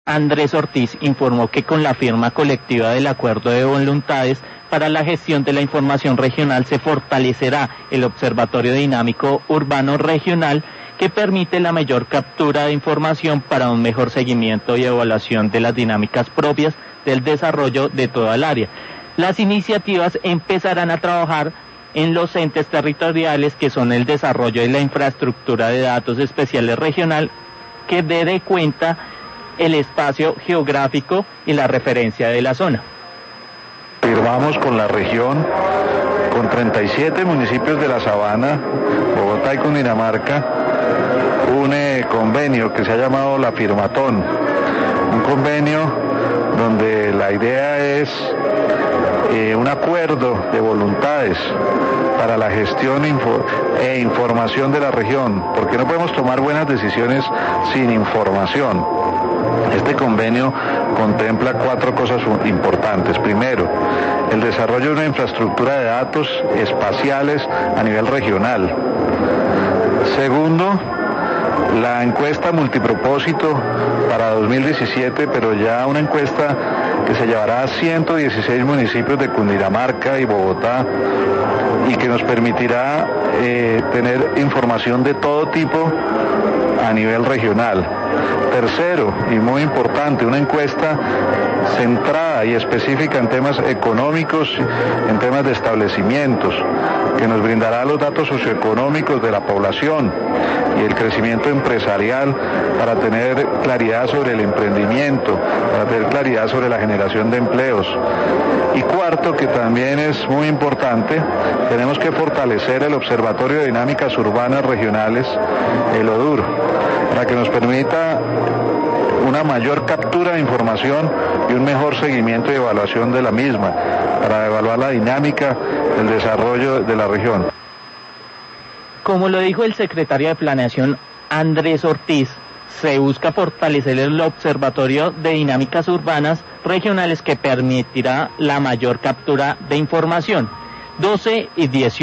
Andrés Ortiz, informó que con la firma colectiva del Acuerdo de Voluntades para la Gestión de la Información Regional se fortalecerá el Observatorio Dinámico Urbano Regional, que permite la mayor captura de información para un mejor seguimiento y evaluación de las dinámicas propias del desarrollo de toda el área. Las iniciativas empezarán a trabajar en los entes territoriales, que son el desarrollo y la infraestructura de datos especiales regional, que dé cuenta el espacio geográfico y la referencia de la zona. Firmamos con la región, con 37 municipios de la Sabana, Bogotá y Cundinamarca, un convenio que se ha llamado la Firmatón, un convenio donde la idea es un acuerdo de voluntades para la gestión e información de la región, porque no podemos tomar buenas decisiones sin información. Este convenio contempla 4 cosas importantes. Primero, el desarrollo de una infraestructura de datos espaciales a nivel regional. Segundo, la encuesta multipropósito para 2017, pero ya una encuesta que se llevará a 116 municipios de Cundinamarca y Bogotá y que nos permitirá tener información de todo tipo a nivel regional. Tercero, y muy importante, una encuesta centrada y específica en temas económicos, en temas de establecimientos, que nos brindará los datos socioeconómicos de la población y el crecimiento empresarial para tener claridad sobre el emprendimiento, para tener claridad sobre la generación de empleos. Y cuarto, que también es muy importante, tenemos que fortalecer el Observatorio de Dinámicas Urbanas Regionales, el ODUR, para que nos permita una mayor captura de información y un mejor seguimiento y evaluación de la misma, para evaluar la dinámica del desarrollo de la región. Como lo dijo el secretario de Planeación Andrés Ortiz, se busca fortalecer el Observatorio de Dinámicas Urbanas Regionales, que permitirá la mayor captura de información. 12:18